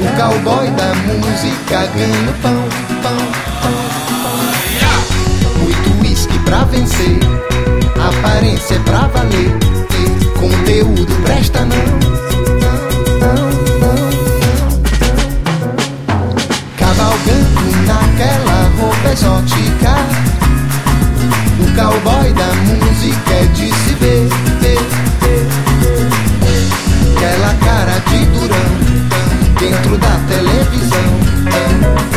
O cowboy da música ganha o pão, pão, pão, pão. Muito uísque pra vencer, aparência é pra valer, conteúdo presta não. Cavalgando naquela roupa exótica, o cowboy da música é de se ver, aquela cara de durão dentro da televisão.